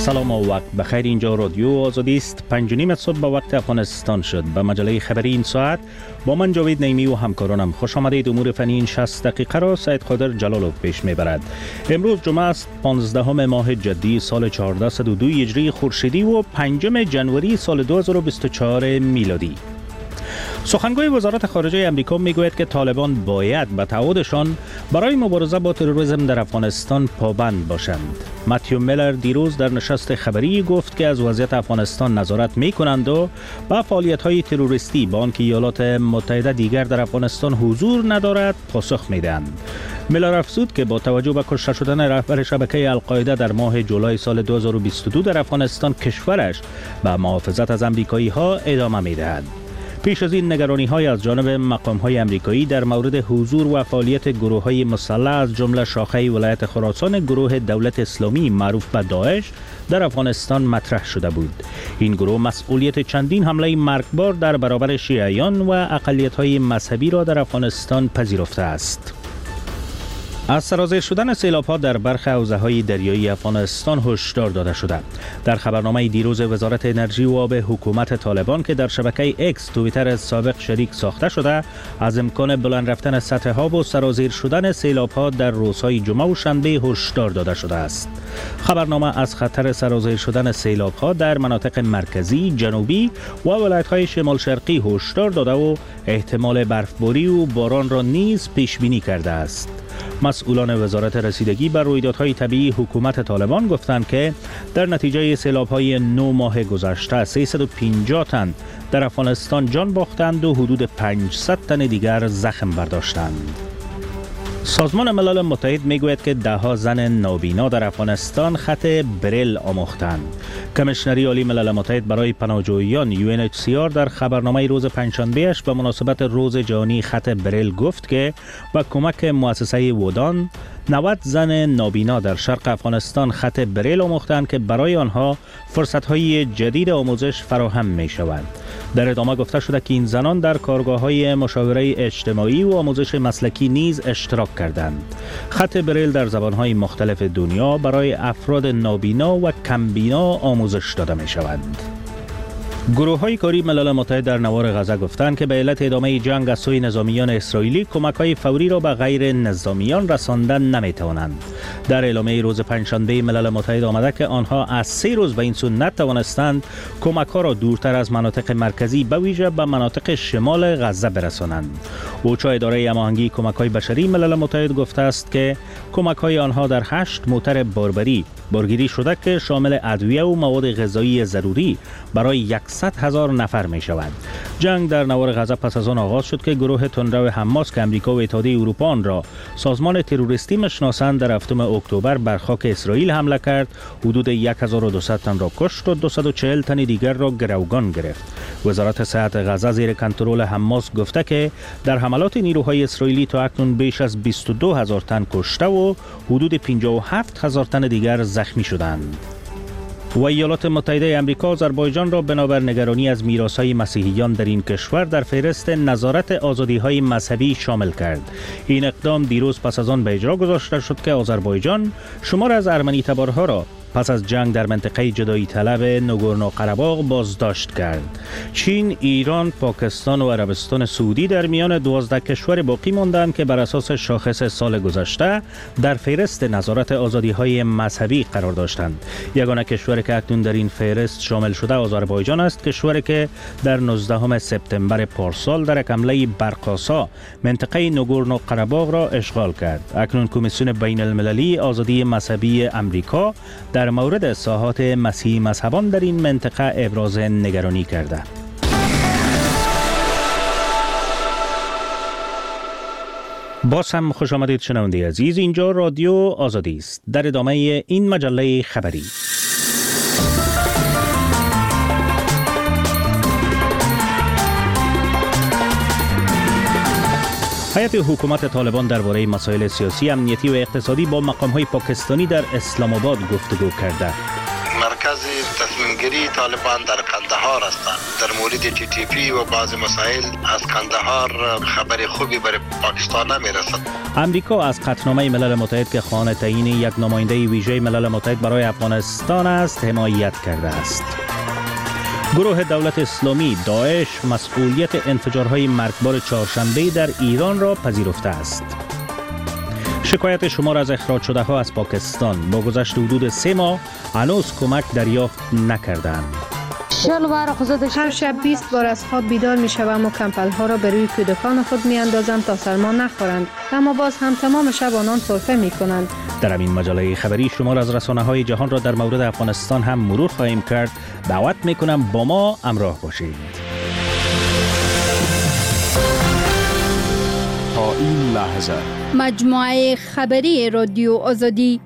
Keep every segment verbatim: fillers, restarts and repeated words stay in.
سلام و وقت بخیر. اینجا رادیو آزادی است. پنج و نیم صبح به وقت افغانستان شد. به مجله خبری این ساعت با من جاوید نعیمی و همکارانم خوش آمدید. امور فنی این شصت دقیقه را سید قادر جلالوف پیش میبرد. امروز جمعه است، پانزدهم ماه جدی سال چهاردهصد و دو هجری خورشیدی و پنجم ژانویه سال دو هزار و بیست و چهار میلادی. سخنگوی وزارت خارجه امریکا میگوید که طالبان باید به تعهدشان برای مبارزه با تروریسم در افغانستان پابند باشند. متیو میلر دیروز در نشست خبری گفت که از وضعیت افغانستان نظارت میکنند و به فعالیت‌های تروریستی با آنکه ایالات متحده دیگر در افغانستان حضور ندارد پاسخ میدهند. میلر افزود که با توجه به کشته شدن رهبر شبکه القاعده در ماه جولای سال دو هزار و بیست و دو در افغانستان، کشورش به محافظت از امریکایی‌ها ادامه میدهد. پیش از این نگرانی‌های از جانب مقام‌های امریکایی در مورد حضور و فعالیت گروه‌های مسلح از جمله شاخه ولایت خراسان گروه دولت اسلامی معروف به داعش در افغانستان مطرح شده بود. این گروه مسئولیت چندین حمله مرگبار در برابر شیعیان و اقلیت‌های مذهبی را در افغانستان پذیرفته است. از سرازیر شدن سیلاب‌ها در برخی حوزه‌های دریایی افغانستان هشدار داده شده. در خبرنامه دیروز وزارت انرژی و آب حکومت طالبان که در شبکه اکس توییتر سابق شریک ساخته شده، از امکان بلند رفتن سطح آب و سرازیر شدن سیلاب‌ها در روزهای جمعه و شنبه هشدار داده شده است. خبرنامه از خطر سرازیر شدن سیلاب‌ها در مناطق مرکزی، جنوبی و ولایت‌های شمال شرقی هشدار داده و احتمال برفباری و باران را نیز پیش بینی کرده است. مسئولان وزارت رسیدگی بر رویدادهای طبیعی حکومت طالبان گفتند که در نتیجه سیلاب‌های نه ماه گذشته سیصد و پنجاه تن در افغانستان جان باختند و حدود پانصد تن دیگر زخم برداشتند. سازمان ملل متحد میگوید که ده ها زن نابینا در افغانستان خط بریل آموختند. کمیشنری عالی ملل متحد برای پناهجویان یو ان اچ سی آر در خبرنامه روز پنجشنبه اش به مناسبت روز جهانی خط بریل گفت که با کمک مؤسسه ودان نود زن نابینا در شرق افغانستان خط بریل آموختند که برای آنها فرصت‌های جدید آموزش فراهم می‌شود. در ادامه گفته شده که این زنان در کارگاه‌های مشاوره اجتماعی و آموزش مسلکی نیز اشتراک کردند. خط بریل در زبان‌های مختلف دنیا برای افراد نابینا و کمبینا آموزش داده می‌شود. گروه‌های کاری ملل متحد در نوار غزه گفتند که به علت ادامه جنگ از سوی نظامیان اسرائیلی کمک‌های فوری را به غیر نظامیان رساندن نمی‌توانند. در اعلامیه روز پنجشنبه ملل متحد آمده که آنها از سه روز به این سو نتوانستند کمک‌ها را دورتر از مناطق مرکزی به ویژه به مناطق شمال غزه برسانند. اوچا اداره هماهنگی کمک‌های بشری ملل متحد گفته است که کمک‌های آنها در هشت موتر باربری بارگیری شده که شامل ادویه و مواد غذایی ضروری برای صد هزار نفر می شود. جنگ در نوار غزه پس از آن آغاز شد که گروه تندرو حماس که امریکا و اتحادیه اروپا آن را سازمان تروریستی میشناسند در هفتم اکتبر بر خاک اسرائیل حمله کرد، حدود هزار و دویست تن را کشت و دویست و چهل تن دیگر را گروگان گرفت. وزارت صحت غزه زیر کنترل حماس گفته که در حملات نیروهای اسرائیلی تا اکنون بیش از بیست و دو هزار تن کشته و حدود پنجاه و هفت هزار تن دیگر زخمی شدند. و ایالات متحده آمریکا آذربایجان را بنابر نگرانی از میراث‌های مسیحیان در این کشور در فهرست نظارت آزادی‌های مذهبی شامل کرد. این اقدام دیروز پس از آن به اجرا گذاشته شد که آذربایجان شمار از ارمنی تبارها را پس از جنگ در منطقه جدایی طلب ناگورنو قره‌باغ بازداشت کرد. چین، ایران، پاکستان و عربستان سعودی در میان دوازده کشور باقی ماندند که بر اساس شاخص سال گذشته در فهرست نظارت آزادی‌های مذهبی قرار داشتند. یگانه کشوری که اکنون در این فهرست شامل شده آذربایجان است، کشوری که در نوزدهم سپتامبر پارسال در یک حمله برق‌آسا منطقه ناگورنو قره‌باغ را اشغال کرد. اکنون کمیسیون بین المللی آزادی مذهبی امریکا در مورد اصلاحات مسیحی مذهبان در این منطقه ابراز نگرانی کرده. باز هم خوش آمدید شنونده عزیز. اینجا رادیو آزادی است. در ادامه این مجله خبری هیئت حکومت طالبان درباره مسائل سیاسی، امنیتی و اقتصادی با مقام‌های پاکستانی در اسلام آباد گفتگو کرده. مرکز تصمیم تصمیمگیری طالبان در قندهار هستند. در مورد تی تی پی و بعض مسائل از قندهار خبر خوبی برای پاکستان نمیرسد. امریکا از قطعنامه ملل متحد که خواهان تعیین یک نماینده ویژه ملل متحد برای افغانستان است حمایت کرده است. گروه دولت اسلامی داعش مسئولیت انفجارهای مرگبار چهارشنبه در ایران را پذیرفته است. شکایت شمار از اخراج شده ها از پاکستان با گذشت حدود سه ماه هنوز کمک دریافت نکردند. هر شب بیست بار از خواب بیدار می شوم و کمپل ها را به روی کودکان خود می اندازم تا سرما نخورند، اما باز هم تمام شب آنان سرفه می کنند. در این مجله خبری شمار از رسانه های جهان را در مورد افغانستان هم مرور خواهیم کرد. دعوت می کنم با ما همراه باشید. تا این لحظه مجموعه خبری رادیو آزادی.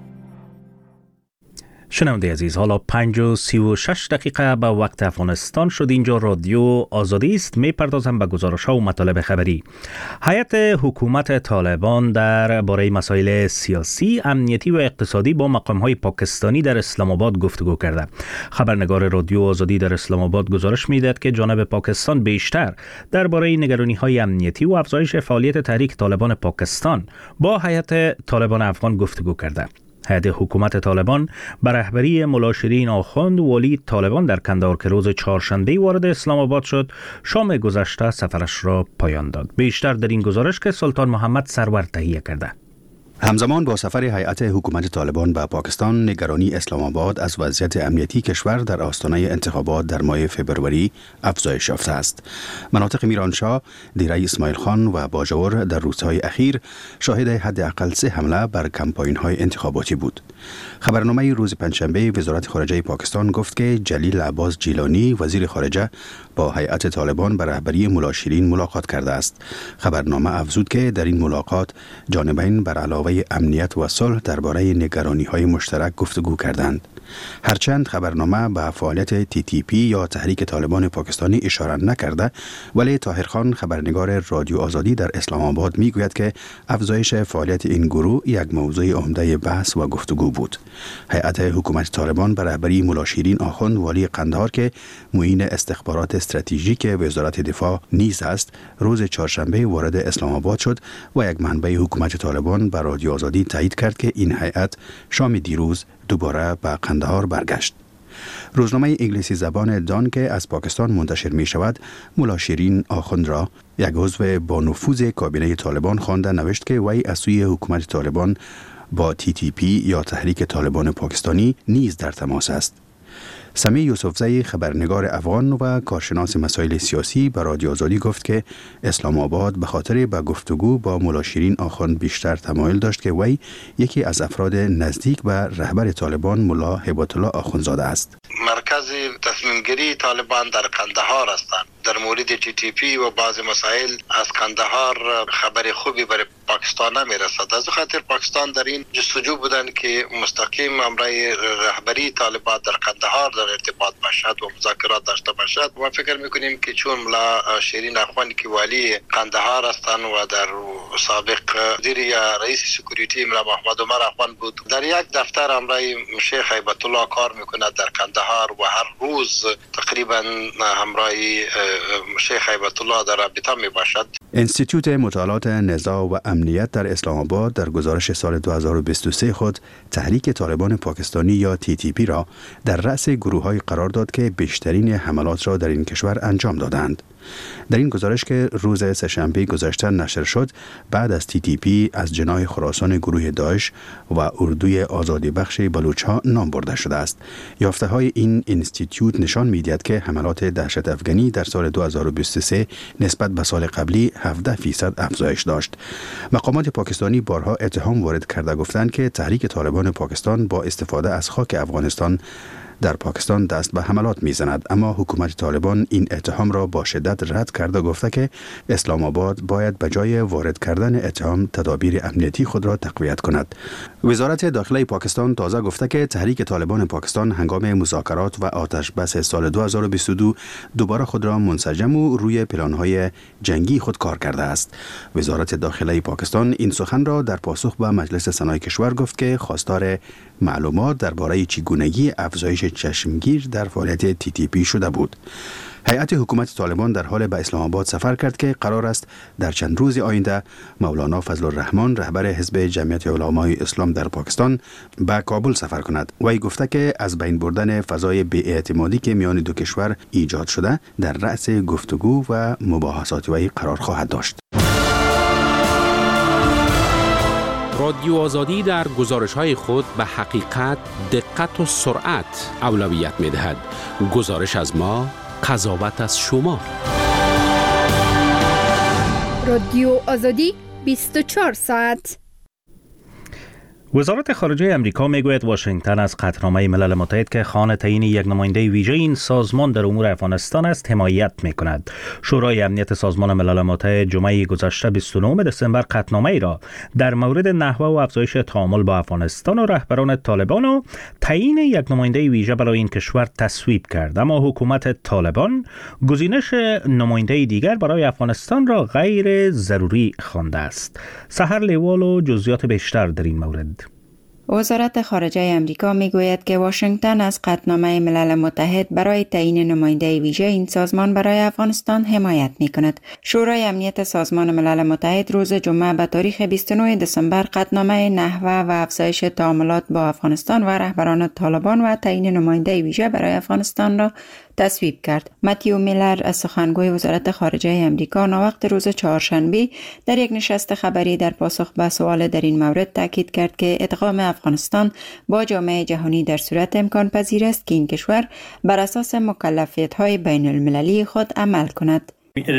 شنونده عزیز، حالا پنج و سی و شش دقیقه به وقت افغانستان شد. اینجا رادیو آزادی است. می پردازم به گزارش ها و مطالب خبری. هیئت حکومت طالبان در باره مسائل سیاسی، امنیتی و اقتصادی با مقام های پاکستانی در اسلام آباد گفتگو کرده. خبرنگار رادیو آزادی در اسلام آباد گزارش میدهد که جانب پاکستان بیشتر درباره نگرانی های امنیتی و افزایش فعالیت تحریک طالبان پاکستان با هیئت طالبان افغان گفتگو کرده. هیئت حکومت طالبان به رهبری ملا شیرین آخوند والی طالبان در کندهار که روز چهارشنبه وارد اسلام آباد شد، شام گذشته سفرش را پایان داد. بیشتر در این گزارش که سلطان محمد سرور تهیه کرده. همزمان با سفر هیئت حکومت طالبان به پاکستان، نگرانی اسلام آباد از وضعیت امنیتی کشور در آستانه انتخابات در ماه فوریه افزایش یافته است. مناطق میرانشاه، دیره اسماعیل خان و باجور در روزهای اخیر شاهد حداقل سه حمله بر کمپاین‌های انتخاباتی بود. خبرنامه روز پنجشنبه وزارت خارجه پاکستان گفت که جلیل عباس جیلانی وزیر خارجه با هیئت طالبان به رهبری ملا شیرین ملاقات کرده است. خبرنامه افزود که در این ملاقات جانبین بر علاوه امنیت و صلح درباره نگرانی‌های مشترک گفتگو کردند. هرچند خبرنامه به فعالیت تی تی پی یا تحریک طالبان پاکستانی اشاره نکرده، ولی طاهر خان خبرنگار رادیو آزادی در اسلام آباد میگوید که افزایش فعالیت این گروه یک موضوع عمده بحث و گفتگو بود. هیئت حکومت طالبان به رهبری ملا شیرین آخوند والی قندهار که معین استخبارات استراتژیک وزارت دفاع نیز است، روز چهارشنبه وارد اسلام آباد شد و یک منبع حکومت طالبان به رادیو آزادی تایید کرد که این هیئت شام دیروز دوباره به قندهار برگشت. روزنامه انگلیسی زبان دان که از پاکستان منتشر می شود، ملا شیرین آخوند را یک عضو با نفوذ کابینه طالبان خوانده نوشت که وی از سوی حکومت طالبان با تی تی پی یا تحریک طالبان پاکستانی نیز در تماس است. سمی یوسفزی خبرنگار افغان و کارشناس مسائل سیاسی به رادیو آزادی گفت که اسلام آباد به خاطر به گفتگو با ملا شیرین آخوند بیشتر تمایل داشت که وی یکی از افراد نزدیک به رهبر طالبان ملا هیبت الله آخوندزاده است. مرکز تصمیمگیری طالبان در قندهار هستند. در مورد تی تی پی و بعض مسائل از قندهار خبر خوبی برای پاکستان نمیرسد. از خاطر پاکستان در این جستجو بودن که مستقیم امرای رهبری طالبان در قندهار در ارتباط باشد و مذاکرات داشته باشد. ما فکر میکنیم که چون ملا شیرین آخوند که والی قندهار هستند و در سابق وزیر یا رئیس سکیوریتی ملا محمد عمر آخوند بود، در یک دفتر امرای شیخ هیبت الله کار میکند در قندهار و هر روز تقریبا همراه شیخ هیبت الله در رابطه می باشد. انستیتوت مطالعات نزاع و امنیت در اسلام آباد در گزارش سال دو هزار و بیست و سه خود تحریک طالبان پاکستانی یا تی تی پی را در رأس گروه‌های قرار داد که بیشترین حملات را در این کشور انجام دادند. در این گزارش که روز سه‌شنبه گذشته نشر شد، بعد از تی تی پی از جناح خراسان گروه داعش و اردوی آزادی بخش بلوچ‌ها نام برده شده است. یافته‌های این انستیتوت نشان می‌دهد که حملات دهشت افغانی در سال دو هزار و بیست و سه نسبت به سال قبلی هفده فیصد افزایش داشت. مقامات پاکستانی بارها اتهام وارد کرده گفتند که تحریک طالبان پاکستان با استفاده از خاک افغانستان در پاکستان دست به حملات میزند، اما حکومت طالبان این اتهام را با شدت رد کرده گفته که اسلام آباد باید به جای وارد کردن اتهام تدابیر امنیتی خود را تقویت کند. وزارت داخله پاکستان تازه گفته که تحریک طالبان پاکستان هنگام مذاکرات و آتش بس سال دو هزار و بیست و دو دوباره خود را منسجم و روی پلان‌های جنگی خود کار کرده است. وزارت داخله پاکستان این سخن را در پاسخ به مجلس سنای کشور گفت که خواستار معلومات درباره چگونگی افزایش چشمگیر در فعالیت تی تی پی شده بود. هیئت حکومت طالبان در حال به اسلام آباد سفر کرد که قرار است در چند روز آینده مولانا فضل الرحمن رهبر حزب جمعیت علمای اسلام در پاکستان به کابل سفر کند. وی گفته که از بین بردن فضای بی‌اعتمادی که میان دو کشور ایجاد شده در رأس گفتگو و مباحثات وی قرار خواهد داشت. رادیو آزادی در گزارش‌های خود به حقیقت، دقت و سرعت اولویت می‌دهد. گزارش از ما، قضاوت از شما. رادیو آزادی بیست و چهار ساعت. وزارت خارجه امریکا میگوید واشنگتن از قطعنامه ملل متحد که خواهان تعیین یک نماینده ویژه این سازمان در امور افغانستان است حمایت میکند. شورای امنیت سازمان ملل متحد جمعه گذشته بیست و نه دسامبر قطعنامه ای را در مورد نحوه و افزایش تعامل با افغانستان و رهبران طالبان و تعیین یک نماینده ویژه برای این کشور تصویب کرد، اما حکومت طالبان گزینش نماینده دیگر برای افغانستان را غیر ضروری خوانده است. سحر لیوال و جزئیات بیشتر در این مورد. وزارت خارجه امریکا میگوید که واشنگتن از قطعنامه ملل متحد برای تعیین نماینده ویژه این سازمان برای افغانستان حمایت میکند. شورای امنیت سازمان ملل متحد روز جمعه به تاریخ بیست و نه دسامبر قطعنامه نحوه و افزایش تعاملات با افغانستان و رهبران طالبان و تعیین نماینده ویژه برای افغانستان را تصویب کرد. متیو میلر از سخنگوی وزارت خارجه امریکا ناوقت روز چهارشنبه در یک نشست خبری در پاسخ به سوال در این مورد تاکید کرد که ادغام افغانستان با جامعه جهانی در صورت امکان پذیر است که این کشور بر اساس مکلفیت‌های بین المللی خود عمل کند.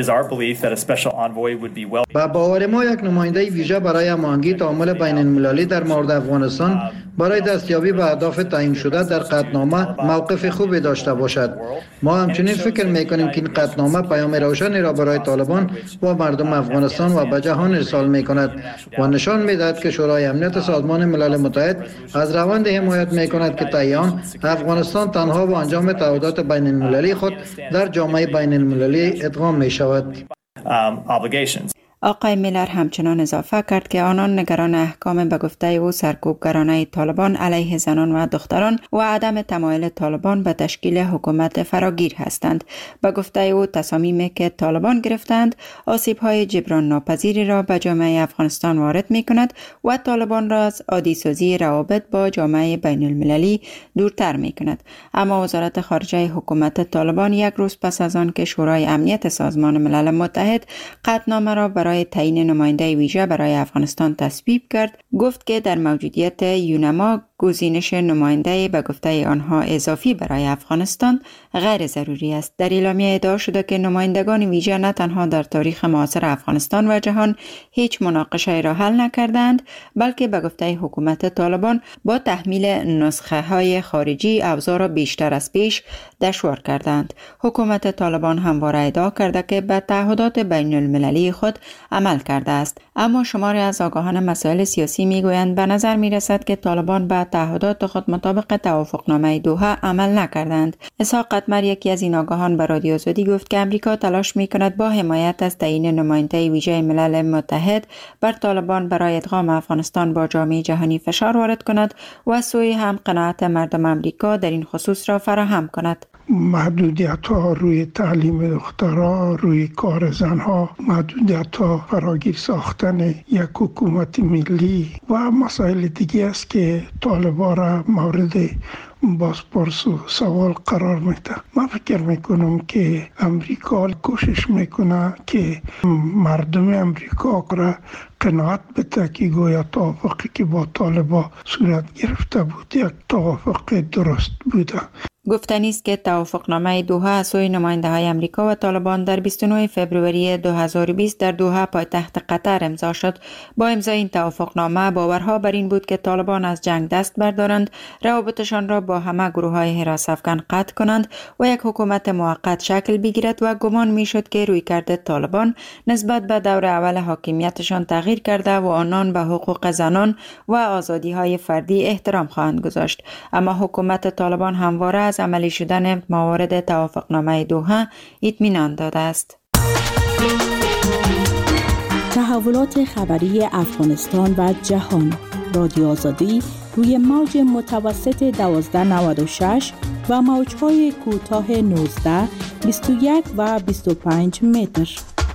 با باور ما یک نماینده ویژه برای هماهنگی تعامل بین المللی در مورد افغانستان برای دستیابی به اهداف تعیین شده در قطعنامه موقف خوبی داشته باشد. ما همچنین فکر میکنیم که این قطعنامه پیام روشنی را برای طالبان و مردم افغانستان و به جهان ارسال میکند و نشان میدهد که شورای امنیت سازمان ملل متحد از روند حمایت میکند که تعیین افغانستان تنها با انجام تعهدات بین المللی خود در جامعه بین المللی ادغام می شود. آقای میلر همچنان اضافه کرد که آنان نگران احکام به گفته او سرکوبگرانه طالبان علیه زنان و دختران و عدم تمایل طالبان به تشکیل حکومت فراگیر هستند. به گفته او تصامیمی که طالبان گرفتند آسیب‌های جبران ناپذیری را به جامعه افغانستان وارد می‌کند و طالبان را از عادی‌سازی روابط با جامعه بین المللی دورتر می‌کند. اما وزارت خارجه حکومت طالبان یک روز پس از آن که شورای امنیت سازمان ملل متحد قطعنامه را برای تعیین نماینده ویژه برای افغانستان تصویب کرد، گفت که در موجودیت یونما گزینش نماینده به گفته آنها اضافی برای افغانستان غیر ضروری است. در اعلامیه ادعا شده که نمایندگان ویژه نه تنها در تاریخ معاصر افغانستان و جهان هیچ مناقشه را حل نکردند، بلکه به گفته حکومت طالبان با تحمیل نسخه های خارجی اوضاع را بیشتر از پیش دشوار کردند. حکومت طالبان همواره ادعا کرده که به تعهدات بین المللی خود عمل کرده است، اما شماری از آگاهان مسائل سیاسی میگویند به نظر می رسد که طالبان به تعهدات خود مطابق توافقنامه دوحه عمل نکردند. اسحاق قطمر، یکی از این آگاهان، به رادیو آزادی گفت که امریکا تلاش می کند با حمایت از تعیین نماینده ویژه ملل متحد بر طالبان برای ادغام افغانستان با جامعه جهانی فشار وارد کند و از سوی هم قناعت مردم امریکا در این خصوص را فراهم کند. محدودیت ها روی تعلیم دخترها، روی کار زنها، محدودیت ها فراگیر ساختن یک حکومت ملی و مسائل دیگه است که طالبان را مورد بازپرس و سوال قرار میده. من فکر میکنم که امریکا کوشش میکنه که مردم امریکا را قناعت بده که گویا توافقی که با طالبان صورت گرفته بود یک توافق درست بوده. گفتنی است که توافقنامه دوحه از سوی نماینده‌های امریکا و طالبان در بیست و نه فوریه دو هزار و بیست در دوحه پایتخت قطر امضا شد. با امضای این توافقنامه باورها بر این بود که طالبان از جنگ دست بردارند، روابطشان را با همه گروه‌های حراس افکن قطع کنند و یک حکومت موقت شکل بگیرد و گمان میشد که رویکرد طالبان نسبت به دور اول حاکمیتشان تغییر کرده و آنان به حقوق زنان و آزادی‌های فردی احترام خواهند گذاشت. اما حکومت طالبان همواره از عملی شدن موارد توافقنامه دوحه اطمینان داده است. تحولات خبری افغانستان و جهان. رادیو آزادی روی موج متوسط دوازده نود و شش و موج‌های کوتاه نوزده، بیست و یک و بیست و پنج متر.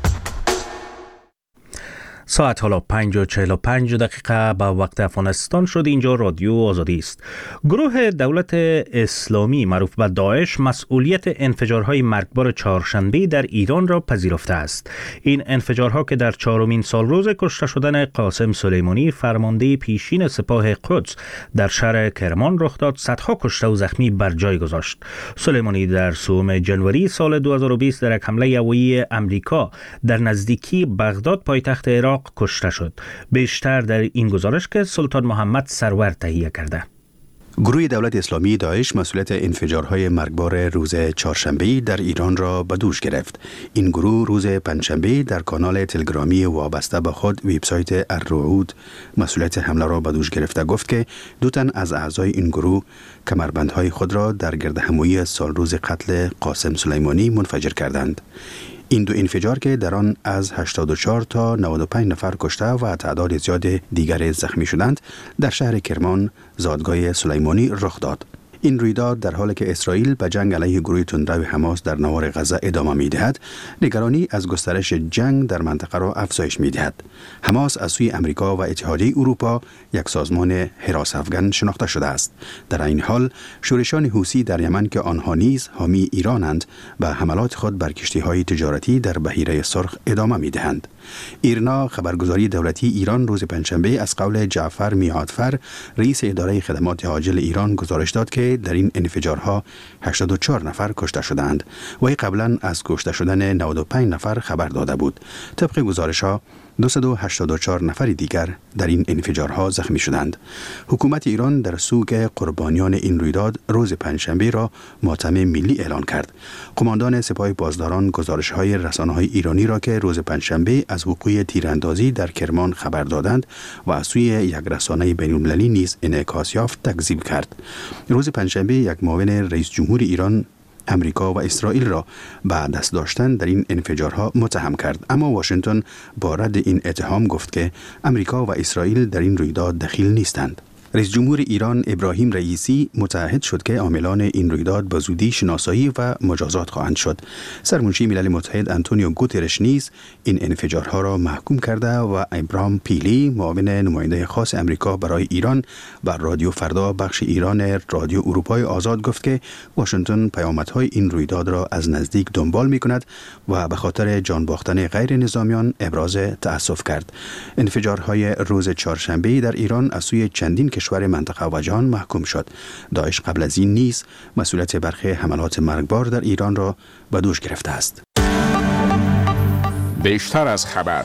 ساعت حالا پنج و چهل و پنج دقیقه به وقت افغانستان شد. اینجا رادیو آزادی است. گروه دولت اسلامی معروف به داعش مسئولیت انفجارهای مرگبار چهارشنبه در ایران را پذیرفته است. این انفجارها که در چهارمین سالروز کشته شدن قاسم سلیمانی فرمانده پیشین سپاه قدس در شهر کرمان رخ داد، صدها کشته و زخمی بر جای گذاشت. سلیمانی در سوم جنوری سال دو هزار و بیست در یک حمله هوایی امریکا در نزدیکی بغداد پایتخت عراق کشته شد. بیشتر در این گزارش که سلطان محمد سرور تهیه کرده. گروه دولت اسلامی داعش مسئولیت انفجارهای مرگبار روز چهارشنبه در ایران را به دوش گرفت. این گروه روز پنجشنبه در کانال تلگرامی وابسته به خود وبسایت الرعود مسئولیت حمله را به دوش گرفته گفت که دو تن از اعضای این گروه کمربندهای خود را در گردهمایی سالروز قتل قاسم سلیمانی منفجر کردند. این دو انفجار که در آن از هشتاد و چهار تا نود و پنج نفر کشته و تعداد زیاد دیگر زخمی شدند در شهر کرمان زادگاه سلیمانی رخ داد. این رویداد در حالی که اسرائیل به جنگ علیه گروه تندرو حماس در نوار غزه ادامه می‌دهد، نگرانی از گسترش جنگ در منطقه را افزایش می‌دهد. حماس از سوی امریکا و اتحادیه اروپا یک سازمان حراس افغان شناخته شده است. در این حال شورشان حوثی در یمن که آنها نیز حامی ایرانند به حملات خود بر کشتی‌های تجارتی در بحیره سرخ ادامه می‌دهند. ایرنا خبرگزاری دولتی ایران روز پنجشنبه از قول جعفر میعادفر رئیس اداره خدمات عاجل ایران گزارش داد که در این انفجارها هشتاد و چهار نفر کشته شدند. وی قبلا از کشته شدن نود و پنج نفر خبر داده بود. طبق گزارش‌ها دویست و هشتاد و چهار نفر دیگر در این انفجارها زخمی شدند. حکومت ایران در سوگ قربانیان این رویداد روز پنجشنبه را ماتم ملی اعلان کرد. قماندان سپاه پاسداران گزارش‌های رسانه‌های ایرانی را که روز پنجشنبه از وقوع تیراندازی در کرمان خبر دادند و از سوی یک رسانه بین‌المللی نیز انعکاس یافت تکذیب کرد. روز پنجشنبه یک معاون رئیس جمهور ایران امریکا و اسرائیل را به دست داشتن در این انفجارها متهم کرد، اما واشنگتن با رد این اتهام گفت که امریکا و اسرائیل در این رویداد دخیل نیستند. رئیس جمهور ایران ابراهیم رئیسی متعهد شد که عاملان این رویداد به زودی شناسایی و مجازات خواهند شد. سرمنشی ملل متحد آنتونیو گوترش نیز این انفجارها را محکوم کرده و ابراهام پیلی معاون نماینده خاص امریکا برای ایران بر رادیو فردا بخش ایران رادیو اروپای آزاد گفت که واشنگتن پیامدهای این رویداد را از نزدیک دنبال می‌کند و به خاطر جان باختن غیر نظامیان ابراز تأسف کرد. انفجارهای روز چهارشنبه در ایران از سوی چندین کشور منطقه و جهان محکوم شد. داعش قبل از این نیز مسئولیت برخی حملات مرگبار در ایران را به دوش گرفته است. بیشتر از خبر.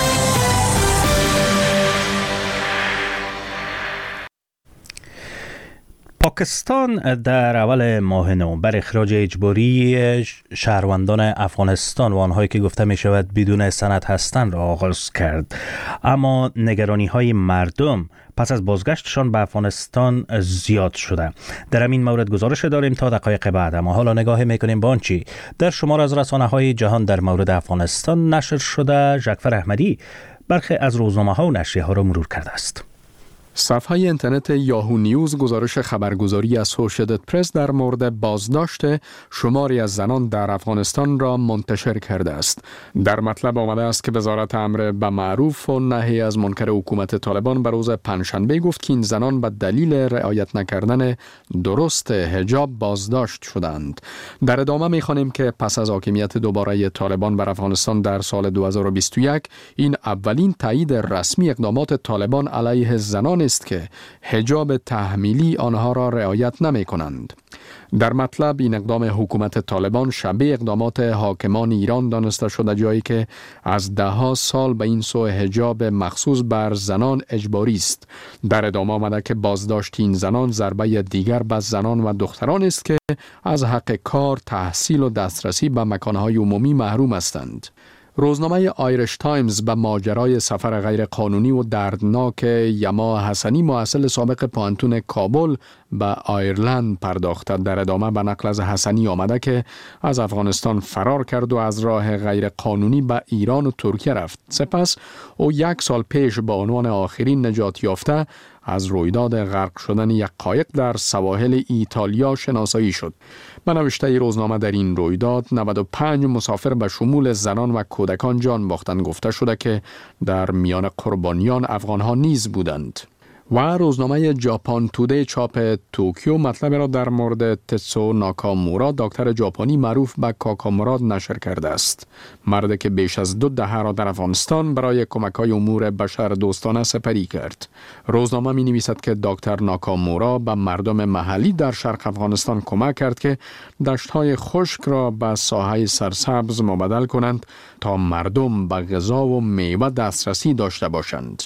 پاکستان در اول ماه نوامبر اخراج اجباری شهروندان افغانستان و آنهایی که گفته می شود بدون سند هستند را آغاز کرد، اما نگرانی های مردم پس از بازگشتشان به افغانستان زیاد شده. در همین مورد گزارش داریم تا دقایق بعد، اما حالا نگاه میکنیم به آنچه در شمار از رسانه‌های جهان در مورد افغانستان نشر شده. ژکفر احمدی برخی از روزنامه‌ها و نشریه‌ها را مرور کرده است. صفحه اینترنت یاهو نیوز گزارش خبرگزاری اسوسییتد پرس در مورد بازداشت شماری از زنان در افغانستان را منتشر کرده است. در مطلب آمده است که وزارت امر به معروف و نهی از منکر حکومت طالبان به روز پنجشنبه گفت که این زنان به دلیل رعایت نکردن درست حجاب بازداشت شدند. در ادامه می‌خوانیم که پس از حاکمیت دوباره طالبان بر افغانستان در سال دو هزار و بیست و یک، این اولین تایید رسمی اقدامات طالبان علیه زنان است که حجاب تحمیلی آنها را رعایت نمی کنند. در مطلب این اقدام حکومت طالبان شبیه اقدامات حاکمان ایران دانسته شده، جایی که از ده ها سال به این سو حجاب مخصوص بر زنان اجباری است. در ادامه آمده که بازداشت این زنان ضربه دیگر به زنان و دختران است که از حق کار، تحصیل و دسترسی به مکانهای عمومی محروم هستند. روزنامه آیرش تایمز به ماجرای سفر غیرقانونی و دردناک یما حسنی محصل سابق پانتون کابل به آیرلند پرداخته. در ادامه به نقل از حسنی آمده که از افغانستان فرار کرد و از راه غیرقانونی به ایران و ترکیه رفت. سپس او یک سال پیش به عنوان آخرین نجات یافته از رویداد غرق شدن یک قایق در سواحل ایتالیا شناسایی شد. به نوشته روزنامه در این رویداد نود و پنج مسافر به شمول زنان و کودکان جان باختند. گفته شده که در میان قربانیان افغان‌ها نیز بودند. و روزنامه ژاپن تودی چاپ توکیو مطلب را در مورد تسو ناکامورا، دکتر ژاپنی معروف به کاکامورا، نشر کرده است. مردی که بیش از دو دهه را در افغانستان برای کمک‌های امور بشر دوستانه سپری کرد. روزنامه می نویسد که دکتر ناکامورا به مردم محلی در شرق افغانستان کمک کرد که دشت‌های خشک را به ساحه سرسبز مبدل کنند تا مردم به غذا و میوه دسترسی داشته باشند.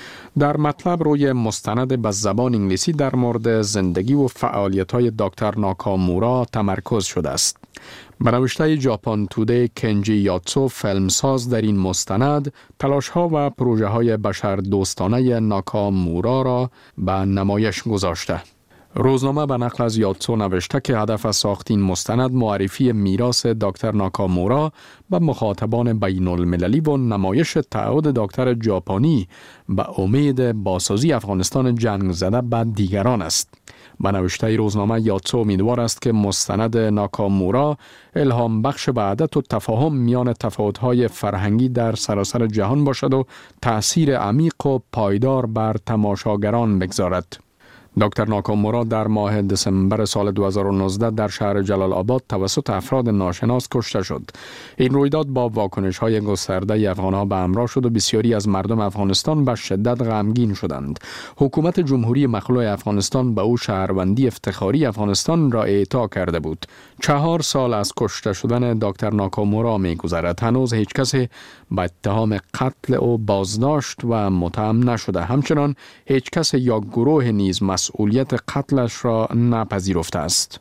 در مطلب روی مستند به زبان انگلیسی در مورد زندگی و فعالیت‌های دکتر ناکامورا تمرکز شده است. به نوشته ژاپن تودی کنجی یاتسو، فیلمساز، در این مستند تلاش‌ها و پروژه‌های بشر دوستانه ناکامورا را به نمایش گذاشته. روزنامه به نقل از یاتسو نوشته که هدف از ساخت این مستند معرفی میراث دکتر ناکامورا به مخاطبان بین المللی و نمایش تعهد دکتر ژاپنی به امید بازسازی افغانستان جنگ زده به دیگران است. به نوشته روزنامه یاتسو امیدوار است که مستند ناکامورا الهام بخش وحدت و تفاهم میان تفاوت‌های فرهنگی در سراسر جهان باشد و تأثیر عمیق و پایدار بر تماشاگران بگذارد. دکتر ناکامورا در ماه دسامبر سال دو هزار و نوزده در شهر جلال آباد توسط افراد ناشناس کشته شد. این رویداد با واکنش‌های گسترده افغان‌ها به همراه شد و بسیاری از مردم افغانستان به شدت غمگین شدند. حکومت جمهوری مخلوع افغانستان به او شهروندی افتخاری افغانستان را اعطا کرده بود. چهار سال از کشته شدن دکتر ناکامورا می‌گذرد. هنوز هیچ کسی به اتهام قتل او بازداشت و متهم نشده. همچنان هیچ کس یا گروه نیز مسئولیت قتلش را نپذیرفته است.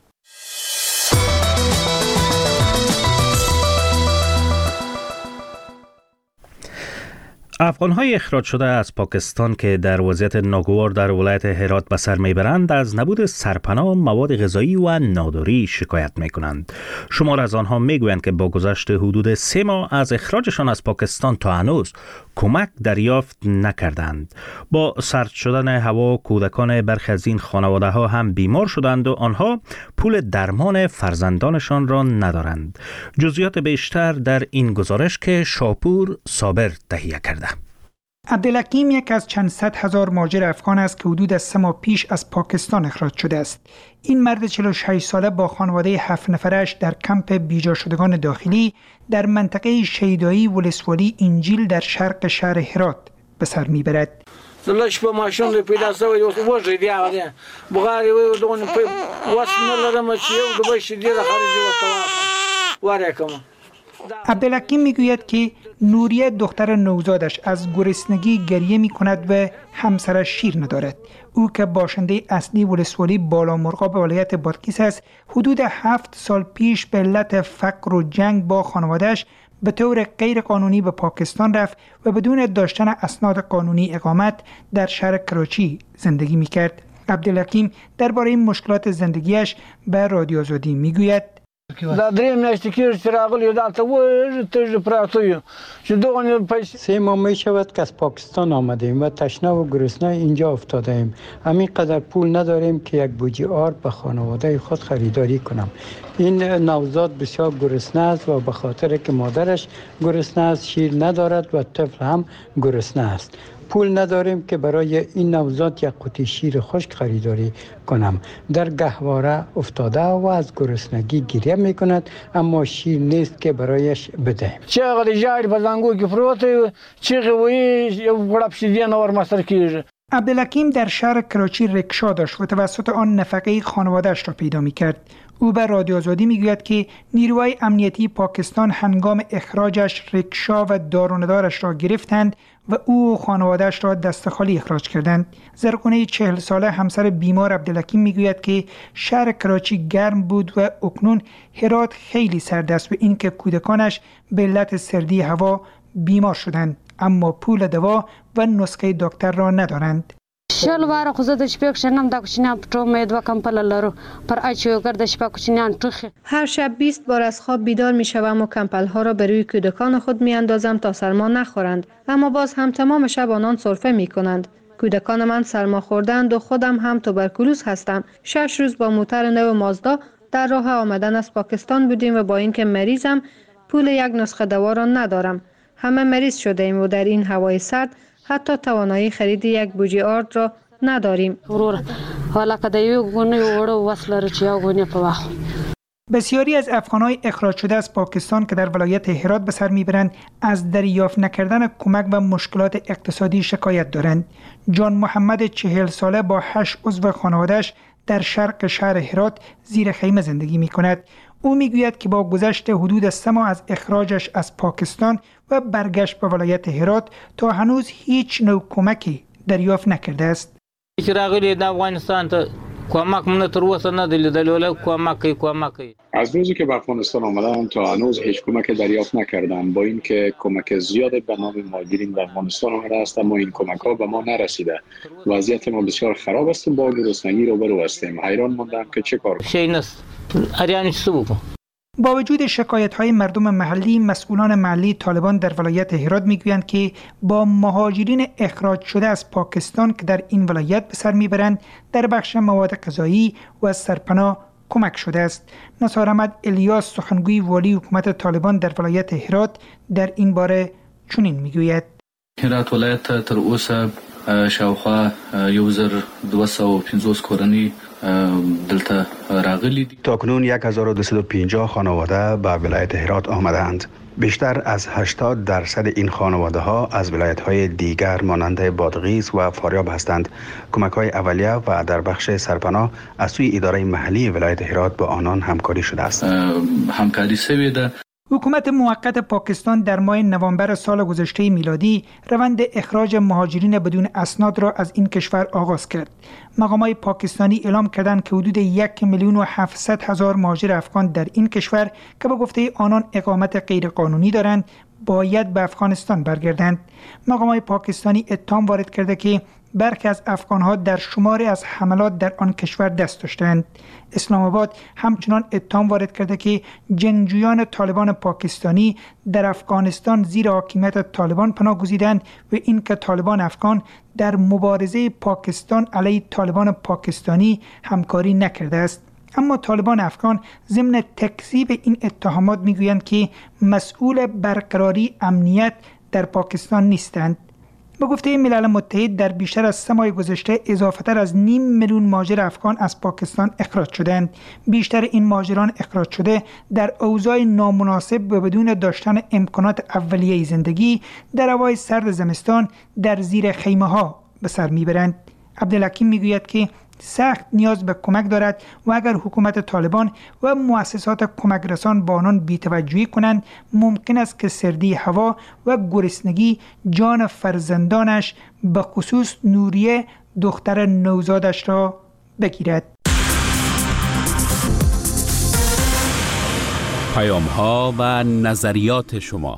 افغان‌های اخراج شده از پاکستان که در وضعیت ناگوار در ولایت هرات به سر میبرند از نبود سرپناه، مواد غذایی و ناداری شکایت میکنند. شمار از آنها میگویند که با گذشت حدود سه ماه از اخراجشان از پاکستان تا هنوز کمک دریافت نکردند. با سرد شدن هوا کودکان برخی از این خانواده ها هم بیمار شدند و آنها پول درمان فرزندانشان را ندارند. جزئیات بیشتر در این گزارش که شاپور صابر تهیه کرده. عبدالحکیم یک از چند صد هزار مهاجر افغان است که حدود سه ماه پیش از پاکستان اخراج شده است. این مرد چهل و شش ساله با خانواده هفت نفرش در کمپ بیجا شدگان داخلی در منطقه شیدایی ولسوالی انجیل در شرق شهر هرات به سر میبرد. دلش په ماشین له پیدا سوی وځي دی هغه بغاری و دون په واسنه لرم چې یو د بش دی خارجي وته واره کوم. عبدالحکیم میگوید که نوریه دختر نوزادش از گرسنگی گریه می کند و همسرش شیر ندارد. او که باشنده اصلی ولسوالی بالا مرغاب ولایت بادغیس است، حدود هفت سال پیش به علت فقر و جنگ با خانوادهش به طور غیر قانونی به پاکستان رفت و بدون داشتن اسناد قانونی اقامت در شهر کراچی زندگی می کرد. عبدالحکیم درباره این مشکلات زندگیش به رادیو آزادی می گوید: دا درې میاشتې کېږي چې راغلی دلته وژ تږي پراته یو چې دغه پیسې سه ماه می شود که از پاکستان آمدیم و تشنه و گرسنه اینجا افتاده ایم. همین قدر پول نداریم که یک بوجی آرد به خانواده خود خریداری کنم. این نوزاد بسیار گرسنه است و به خاطر که مادرش گرسنه است شیر ندارد و طفل هم گرسنه است. پول نداریم که برای این نوزاد یک قوطی شیر خشک خریداری کنم. در گهواره افتاده و از گرسنگی گریه میکند اما شیر نیست که برایش بدهیم. چقدر جاری په زنګو کې پروت چیغې وایي یو غړپ شیدې نه ورمسر کیږي. عبدالحکیم در شهر کراچی رکشا داشت و توسط آن نفقه خانواده‌اش را پیدا میکرد. او به رادیو آزادی میگوید که نیروهای امنیتی پاکستان هنگام اخراجش رکشا و داروندارش را گرفتند و او و خانواده‌اش را دست خالی اخراج کردند. زرقونه چهل ساله همسر بیمار عبدالحکیم میگوید که شهر کراچی گرم بود و اکنون هرات خیلی سرد است و اینکه کودکانش به علت سردی هوا بیمار شدند اما پول دوا و نسخه دکتر را ندارند. شل واره خو زه د شپې کښېنم دا کوچنیان په ټول مې دوه کمپله لرو پر اچو ګرد شپه کوچنیان ټوخي. هر شب بیست بار از خواب بیدار می شوم و کمپل ها را به روی کودکان خود می اندازم تا سرما نخورند، اما باز هم تمام شب آنان سرفه می کنند. کودکان من سرما خوردند و خودم هم توبرکولوز هستم. شش روز با موتر نو مازدا در راه آمدن از پاکستان بودیم و با اینکه مریضم پول یک نسخه دوا را ندارم. همه مریض شده ایم و در این هوای سرد حتی توانایی خرید یک بوجه آرد را نداریم. بسیاری از افغان‌های اخراج شده از پاکستان که در ولایت هرات به سر میبرند از دریافت نکردن کمک و مشکلات اقتصادی شکایت دارند. جان محمد چهل ساله با هشت عضو خانواده‌اش در شرق شهر هرات زیر خیمه زندگی می‌کند. او میگوید که با گذشت حدود سه ماه از اخراجش از پاکستان و برگشت به ولایت هرات تا هنوز هیچ نوع کمکی دریافت نکرده است. از روزی که به افغانستان آمدم تا هنوز هیچ کمک دریافت نکردم، با اینکه کمک زیاد به نام مهاجرین به افغانستان آمده است اما این کمک ها به ما نرسیده. وضعیت ما بسیار خراب است و با گرسنگی روبرو هستیم. حیران ماندم که چه کار کنم. با وجود شکایت‌های مردم محلی، مسئولان محلی طالبان در ولایت هرات میگویند که با مهاجرین اخراج شده از پاکستان که در این ولایت به سر میبرند در بخش مواد غذایی و سرپناه کمک شده است. نثار احمد الیاس سخنگوی والی حکومت طالبان در ولایت هرات در این باره چنین میگوید: هرات ولایت تر اوسه شاوخوا یو زر دویست و پنځوس کورنۍ دلته راغلي دي. تاکنون هزار و دویست و پنجاه خانواده به ولایت هرات آمدند. بیشتر از هشتاد درصد این خانواده ها از ولایت های دیگر مانند بادغیس و فاریاب هستند. کمک های اولیه و در بخش سرپناه از سوی اداره محلی ولایت هرات با آنان همکاری شده است. همکاری سوی ده. حکومت موقت پاکستان در ماه نوامبر سال گذشته میلادی روند اخراج مهاجرین بدون اسناد را از این کشور آغاز کرد. مقامات پاکستانی اعلام کردند که حدود یک میلیون و هفتصد هزار مهاجر افغان در این کشور که به گفته آنان اقامت غیرقانونی دارند باید به افغانستان برگردند. مقامات پاکستانی اتهام وارد کرده که برخی از افغان‌ها در شماری از حملات در آن کشور دست داشتند. اسلام آباد همچنان اتهام وارد کرده که جنگجویان طالبان پاکستانی در افغانستان زیر حاکمیت طالبان پناه گزیدند و اینکه طالبان افغان در مبارزه پاکستان علیه طالبان پاکستانی همکاری نکرده است. اما طالبان افغان ضمن تکذیب این اتهامات میگویند که مسئول برقراری امنیت در پاکستان نیستند. به گفته ملل متحد در بیشتر از سه ماه گذشته اضافه‌تر از نیم میلیون مهاجر افغان از پاکستان اخراج شدند. بیشتر این مهاجران اخراج شده در اوضاع نامناسب و بدون داشتن امکانات اولیه زندگی در هوای سرد زمستان در زیر خیمه ها به سر میبرند. عبدالحکیم میگوید که سخت نیاز به کمک دارد و اگر حکومت طالبان و مؤسسات کمک رسان با آنان بی‌توجهی کنند ممکن است که سردی هوا و گرسنگی جان فرزندانش به خصوص نوریه دختر نوزادش را بگیرد. پیام ها و نظریات شما.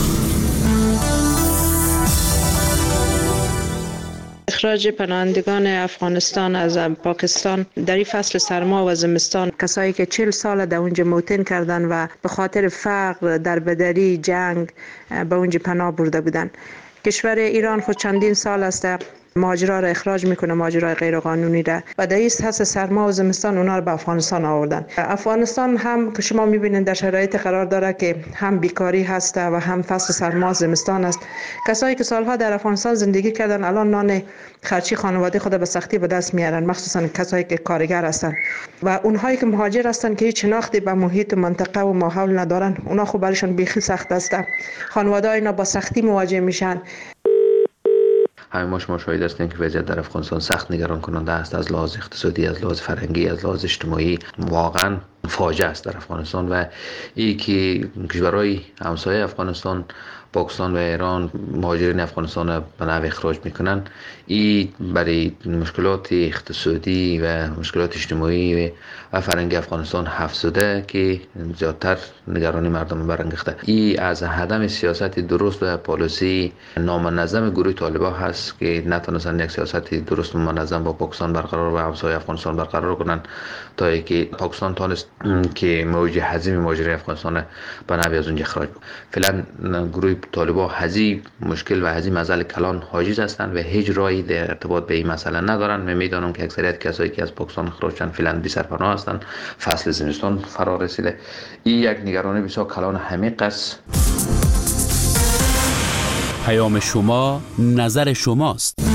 اخراج پناهندگان افغانستان از پاکستان در این فصل سرما و زمستان، کسایی که چهل سال در اونجا موطن کردن و به خاطر فقر، دربدری، جنگ به اونجا پناه برده بودن. کشور ایران خود چندین سال است مهاجرا را اخراج میکنه، مهاجرای غیر قانونی را، و در این فصل سرما و زمستان اونا رو به افغانستان آوردن. افغانستان هم که شما میبینید در شرایط قرار داره که هم بیکاری هست و هم فصل سرما و زمستان است. کسایی که سالها در افغانستان زندگی کردن الان نان خرچی خانواده خود به سختی به دست میارن، مخصوصا کسایی که کارگر هستن و اونهایی که مهاجر هستن که هیچ شناختی به محیط منطقه و ماحول ندارن، اونا خب برایشان بیخی سخت است. خانواده اینا با سختی مواجه میشن. همه ما شما شاهد هستیم که وضعیت در افغانستان سخت نگران کننده است، از لحاظ اقتصادی، از لحاظ فرهنگی، از لحاظ اجتماعی واقعا فاجعه است در افغانستان. و این که کشورهای همسایه افغانستان، پاکستان و ایران مهاجرین افغانستان را به نحو اخراج میکنن، این برای مشکلات اقتصادی و مشکلات اجتماعی و فرهنگی افغانستان افزوده که زیادتر نگرانی مردم برانگیخته. این از عدم سیاست درست و پالیسی نامنظم گروه طالبان هست که نتونستن یک سیاست درست و منظم با پاکستان برقرار و همسایه افغانستان برقرار کنن تا اینکه پاکستان تونست که موج حزیم مهاجرین افغانستان به نحو از اونجا اخراج کنه. فعلا گروه طالبان هزی مشکل و هزی مسئله کلان حاجز هستند و هیچ راهی در ارتباط به این مسئله ندارن. و میدانم که اکثریت کسایی که از پاکستان اخراج شدن فعلا بی سرپناه هستند، فصل زمستان فرا رسیده. این یک نگرانی بسیار کلان عمیق است. پیام شما، نظر شماست.